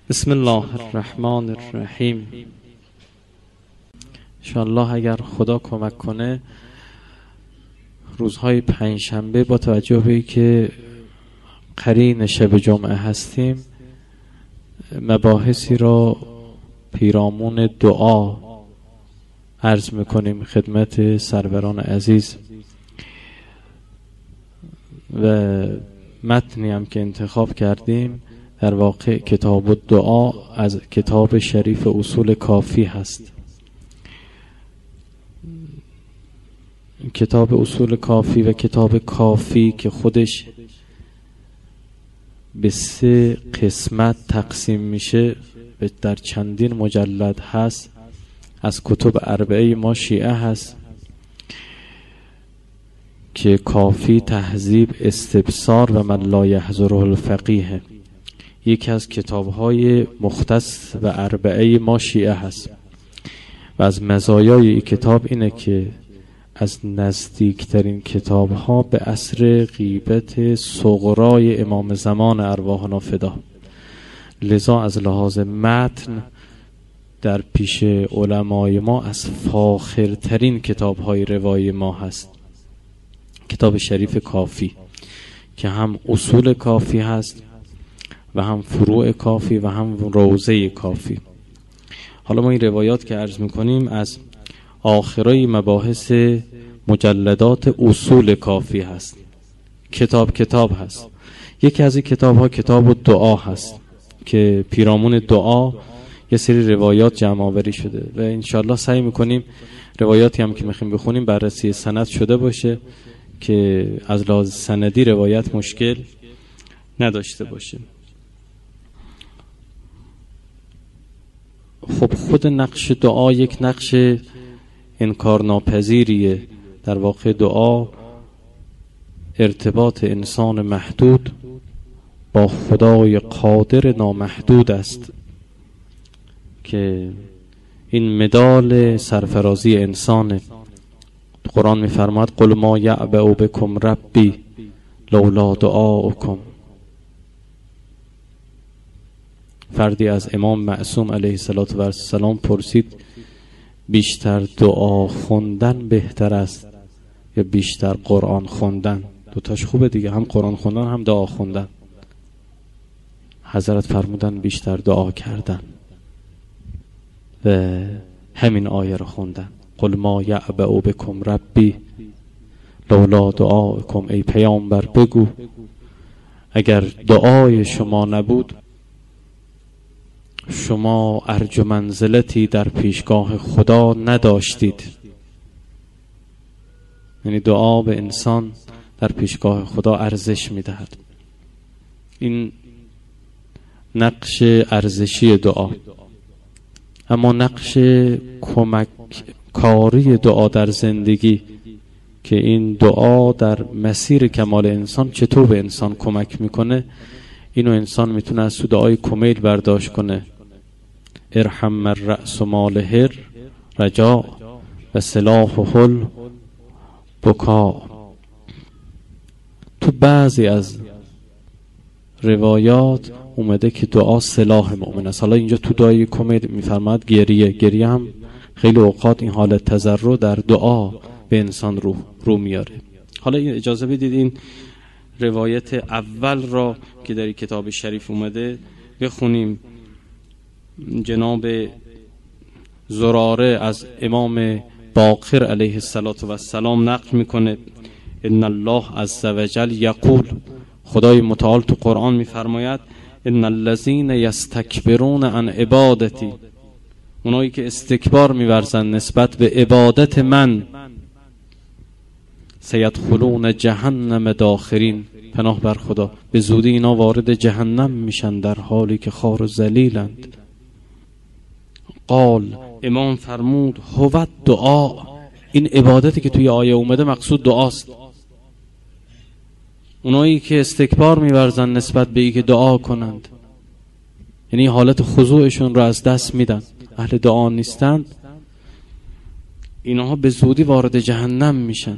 بسم الله الرحمن الرحیم. انشاءالله اگر خدا کمک کنه روزهای پنجشنبه با توجه به که قرین شب جمعه هستیم مباحثی را پیرامون دعا عرض میکنیم خدمت سروران عزیز و متنی هم که انتخاب کردیم در واقع کتاب الدعا از کتاب شریف اصول کافی هست. کتاب اصول کافی و کتاب کافی که خودش به 3 قسمت تقسیم میشه و در چندین مجلد هست، از کتب اربعه ما شیعه هست که کافی، تهذیب، استبصار و من لا یحضره الفقیه یکی از کتاب‌های مختص و اربعه ما شیعه هست و از مزایای این کتاب اینه که از نزدیکترین کتاب‌ها به عصر غیبت صغرای امام زمان ارواحنا فدا، لذا از لحاظ متن در پیش علمای ما از فاخرترین کتاب‌های روایی ما هست کتاب شریف کافی که هم اصول کافی هست و هم فروع کافی و هم روضه کافی. حالا ما این روایات که عرض میکنیم از آخرای مباحث مجلدات اصول کافی هست. کتاب هست. یکی از این کتاب ها کتاب الدعا هست که پیرامون دعا یه سری روایات جمع آوری شده و انشالله سعی میکنیم روایاتی هم که میخوایم بخونیم بررسی سند شده باشه که از لحاظ سندی روایت مشکل نداشته باشه. خب خود نقش دعا یک نقش انکارناپذیریه. در واقع دعا ارتباط انسان محدود با خدای قادر نامحدود است که این مدال سرفرازی انسانه. قرآن می‌فرماید قل ما یعبأ بکم ربی لولا دعاؤکم. فردی از امام معصوم علیه السلام پرسید بیشتر دعا خوندن بهتر است یا بیشتر قرآن خوندن؟ دوتاش خوبه دیگه، هم قرآن خوندن هم دعا خوندن. حضرت فرمودن بیشتر دعا کردن و همین آیه رو خوندن قل ما یعبأ بکم ربی لولا دعاؤکم. ای پیامبر بگو اگر دعای شما نبود شما ارج و منزلتی در پیشگاه خدا نداشتید. یعنی دعا به انسان در پیشگاه خدا ارزش میدهد. این نقش ارزشی دعا. اما نقش کمک کاری دعا در زندگی که این دعا در مسیر کمال انسان چطور به انسان کمک میکنه، اینو انسان میتونه از تو دعای کمیل برداشت کنه. ارحم من رأس ماله رجاء و سلاحه البکا. تو بعضی از روایات اومده که دعا سلاح مؤمن است. حالا اینجا تو دعای کمیل میفرماد گریه هم خیلی اوقات این حالت تضرع در دعا به انسان رو میاره. حالا اجازه بدید این روایت اول را که در کتاب شریف اومده بخونیم. جناب زراره از امام باقر علیه السلام نقل میکنه ان الله عز وجل یقول، خدای متعال تو قرآن میفرماید ان الذین یستکبرون عن عبادتی، اونایی که استکبار میورزن نسبت به عبادت من، سیدخلون جهنم داخرین، پناه بر خدا به زودی اینا وارد جهنم میشن در حالی که خوار و ذلیلند. قال، امام فرمود هو دعا، این عبادتی که توی آیه اومده مقصود دعاست. اونایی که استکبار میورزن نسبت به ای که دعا کنند، یعنی حالت خضوعشون رو از دست میدن، اهل دعا نیستند، اینها به زودی وارد جهنم میشن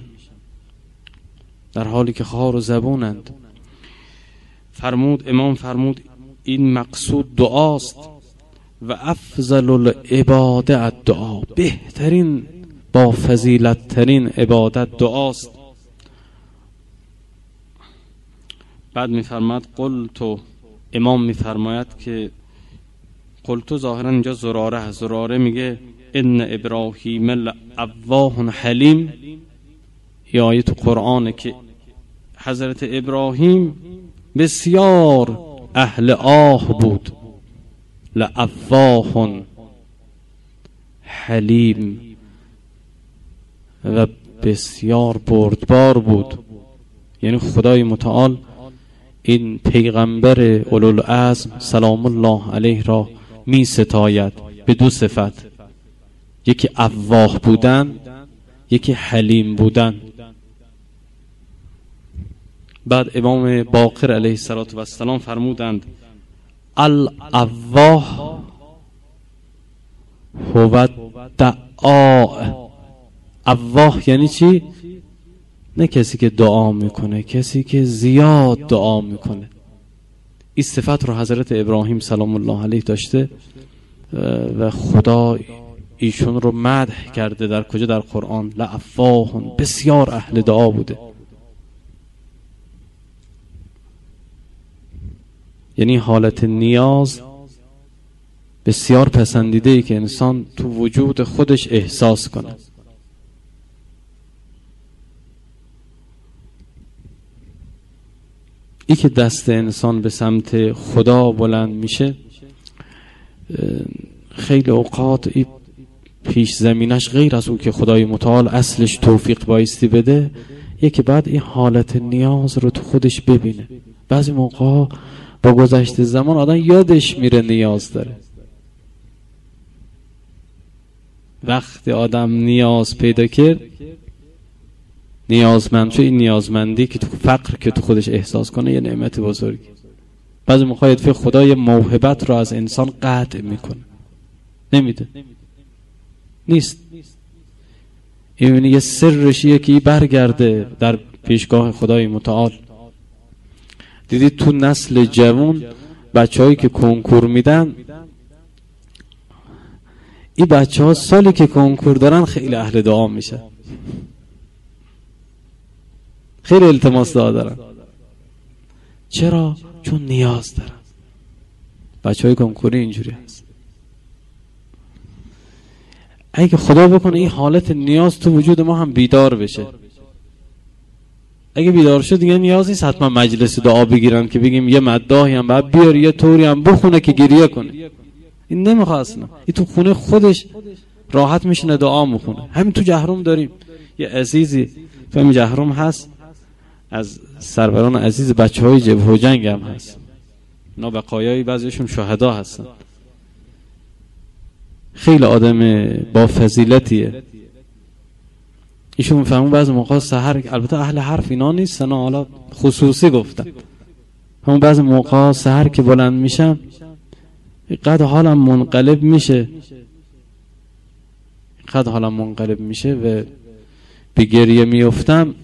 در حالی که خوار و زبونند. امام فرمود این مقصود دعاست و افضل العباده الدعا، بهترین با فضیلت ترین عبادت دعاست. بعد میفرماد قلتو، امام میفرماید که قلتو ظاهرا اینجا زراره میگه ان ابراهیم لأواه حلیم. این آیه تو قرآنه که حضرت ابراهیم بسیار اهل آه بود. لأواه حلیم و بسیار بردبار بود. یعنی خدای متعال این پیغمبر اولوالعزم سلام الله علیه را می ستاید به دو صفت، یکی اواه بودن، یکی حلیم بودن. بعد امام باقر علیه السلام فرمودند الاواه هو الدعاء. اواه یعنی چی؟ نه کسی که دعا میکنه، کسی که زیاد دعا میکنه. این صفت رو حضرت ابراهیم سلام الله علیه داشته و خدا ایشون رو مدح کرده. در کجا؟ در قرآن. لأواه، بسیار اهل دعا بوده. یعنی حالت نیاز بسیار پسندیده ای که انسان تو وجود خودش احساس کنه. ای که دست انسان به سمت خدا بلند میشه، خیلی اوقات ای پیش زمینش غیر از اون که خدای متعال اصلش توفیق بایستی بده، یکی بعد این حالت نیاز رو تو خودش ببینه. بعضی موقع با گذشت زمان آدم یادش میره نیاز داره. وقتی آدم نیاز پیدا کرد، نیازمند شو، این نیازمندی که تو فقر که تو خودش احساس کنه یه نعمت بزرگی. بعضی موقع خدا یه موهبت رو از انسان قطع میکنه، نمیده، نیست. این یه سرشیه که برگرده در پیشگاه خدای متعال. دیدید تو نسل جوان بچه‌هایی که کنکور میدن، این بچه‌ها سالی که کنکور دارن خیلی اهل دعا میشن، خیلی التماس دعا دارن. چرا؟ چون نیاز دارن. بچه‌های کنکوری اینجوری هست. اگه خدا بکنه این حالت نیاز تو وجود ما هم بیدار بشه، اگه بیدار شد دیگه نیاز نیست حتما مجلس دعا بگیرن که بگیم یه مداحی هم بعد بیار یه طوری هم بخونه که گریه کنه. این نمیخواد اصلا. این تو خونه خودش راحت میشینه دعا میخونه. همین تو جهرم داریم یه عزیزی تو همین جهرم هست، از سروران عزیز بچه‌های جبهه و جنگ هم هست. اینا بقایای بعضیشون شهدا هستن. خیلی آدم با فضیلتیه. ایشون فهمون بعضی موقع سحر، البته اهل حرف اینا نیستن، حالا خصوصی گفتم، همون بعضی موقع سحر که بلند میشم قد حالم منقلب میشه و به گریه میافتم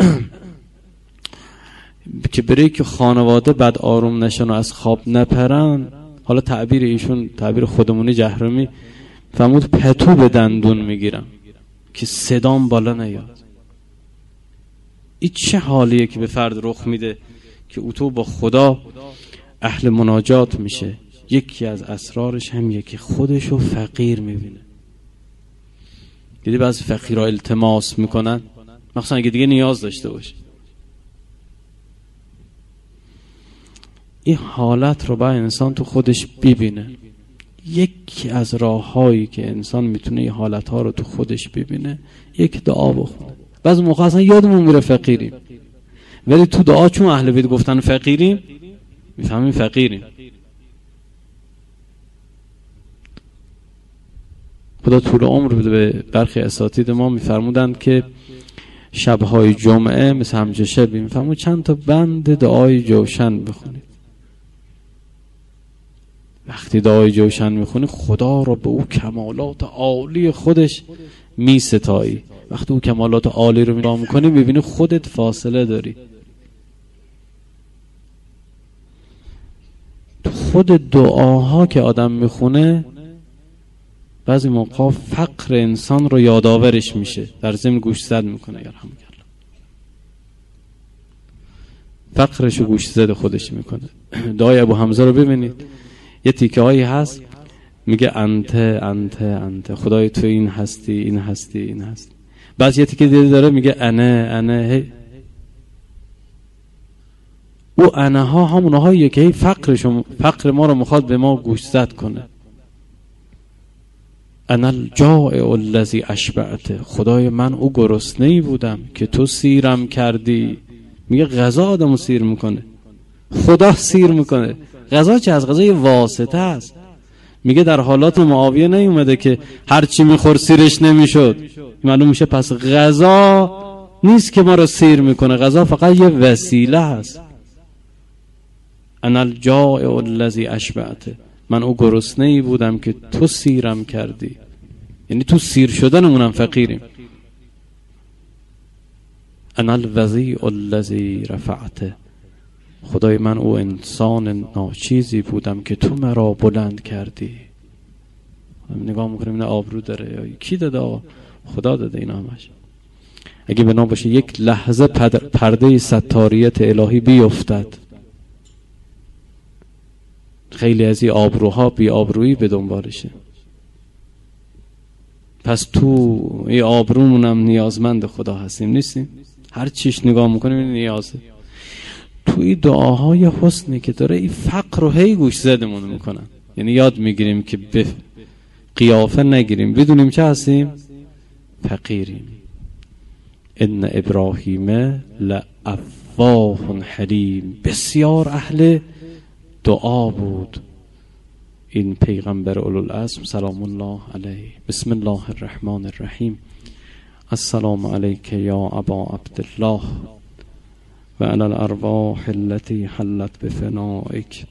که برای که خانواده بعد آروم نشن و از خواب نپرن. حالا تعبیر ایشون تعبیر خودمونی جهرمی فرمود پتو به دندون میگیرم که صدام بالا نیاد. این چه حالیه که به فرد رخ میده که او تو با خدا اهل مناجات میشه. یکی از اسرارش هم یکی خودشو فقیر میبینه. دیدی بعضی فقیرها التماس میکنن، مخصوصا اگه دیگه نیاز داشته باشه. این حالت رو باید انسان تو خودش ببینه. یکی از راههایی که انسان میتونه این حالتها رو تو خودش ببینه یک دعا بخونه. بعضی موقع اصلا یادمون میره فقیریم، ولی تو دعا چون اهل بیت گفتن فقیریم میفهمیم فقیریم. خدا طول عمر بده به برخی اساتید ما. میفرمودند که شبهای جمعه مثل همچه شبی میفرمود چند تا بند دعای جوشن بخونید. وقتی دعای جوشن میخونی خدا رو به او کمالات عالی خودش میستایی. وقتی او کمالات عالی رو نگاه میکنی میبینی خودت فاصله داری. تو خود دعاها که آدم میخونه بعضی موقع فقر انسان رو یادآورش میشه، در ضمن گوشزد میکنه. یرحمکالله، فقرش رو گوشزد خودش میکنه. دعای ابو حمزه رو ببینید، یه تیکه هایی هست میگه انت انت انت، خدای تو این هستی این هستی این هستی. بعد یه تیکه دیگه داره میگه انا او انها همونهاییه که فقر ما رو میخواد به ما گوشزد کنه. انا الجائع الذی اشبعت، خدای من او گرسنه‌ای بودم که تو سیرم کردی. میگه غذا آدمو سیر میکنه، خدا سیر میکنه. غذا چه؟ از غذا یه واسطه است. میگه در حالات معاویه نیومده که هر چی میخور سیرش نمیشد. معلوم میشه پس غذا نیست که ما رو سیر میکنه، غذا فقط یه وسیله هست. انا الجائع الذی اشبعت، من او گرسنه‌ای بودم که تو سیرم کردی. یعنی تو سیر شدنمونم فقیریم. انا الوضیع الذی رفعت، خدای من او انسان ناچیزی بودم که تو مرا بلند کردی. نگاه میکنیم نه آبرو داره، کی داده؟ آقا خدا داده. اینا همش اگه بنا باشه یک لحظه پرده ستاریت الهی بیفتد، خیلی از این آبروها بی آبرویی به دنبالشه. پس تو این آبرومونم نیازمند خدا هستیم نیستیم؟ هر چیش نگاه میکنیم این نیازه. توی دعاهای حسنی که داره این فقر رو هی گوش زدمون میکنن. یعنی یاد میگیریم که به قیافه نگیریم، بدونیم چه هستیم؟ فقیریم. ان ابراهیم لأواه حلیم، بسیار اهل دعا بود این پیغمبر اولوالعزم سلام الله علیه. بسم الله الرحمن الرحیم. السلام علیک یا ابا عبدالله و علی الارواح التي حلت بفنائک،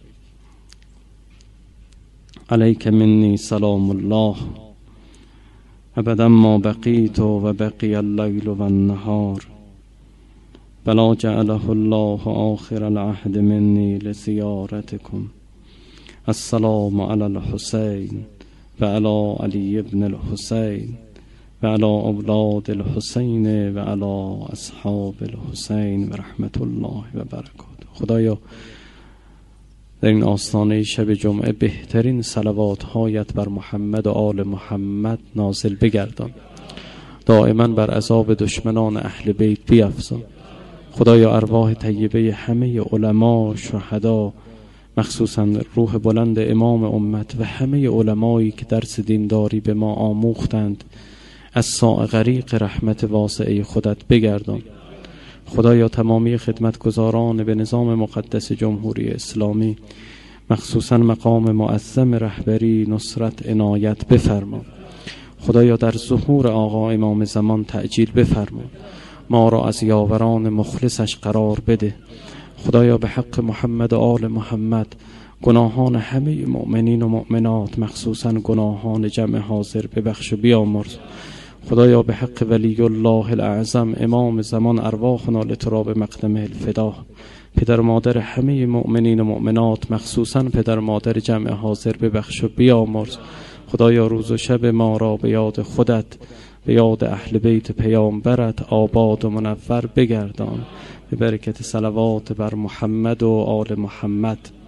علیک منی سلام الله ابدا ما بقیت و بقی اللیل و النهار، بلا جعله الله آخر العهد منی لزیارتکم. السلام علی الحسین و علی علی ابن الحسین و علی اولاد الحسین و علی اصحاب الحسین و رحمت الله و برکاته. خدایا در این آستانه شب جمعه بهترین صلوات هایت بر محمد و آل محمد نازل بگردان، دائما بر عذاب دشمنان اهل بیت بیفزا. خدایا ارواح طیبه همه علما، شهدا، مخصوصا روح بلند امام امت و همه علمایی که درس دینداری به ما آموختند از ساع غریق رحمت واسعه خودت بگردان. خدایا تمامی خدمتگزاران به نظام مقدس جمهوری اسلامی، مخصوصا مقام معظم رهبری نصرت عنایت بفرما. خدایا در ظهور آقا امام زمان تعجیل بفرما، ما را از یاوران مخلصش قرار بده. خدایا به حق محمد و آل محمد گناهان همه مؤمنین و مؤمنات، مخصوصا گناهان جمع حاضر ببخش و بیامرز. خدایا به حق ولی الله الاعظم امام زمان ارواحنا لتراب مقدمه الفدا، پدر و مادر همه مؤمنین و مؤمنات، مخصوصا پدر و مادر جمع حاضر ببخش و بیامرز. خدایا روز و شب ما را به یاد خودت، به یاد اهل بیت پیامبرت آباد و منور بگردان، به برکت صلوات بر محمد و آل محمد.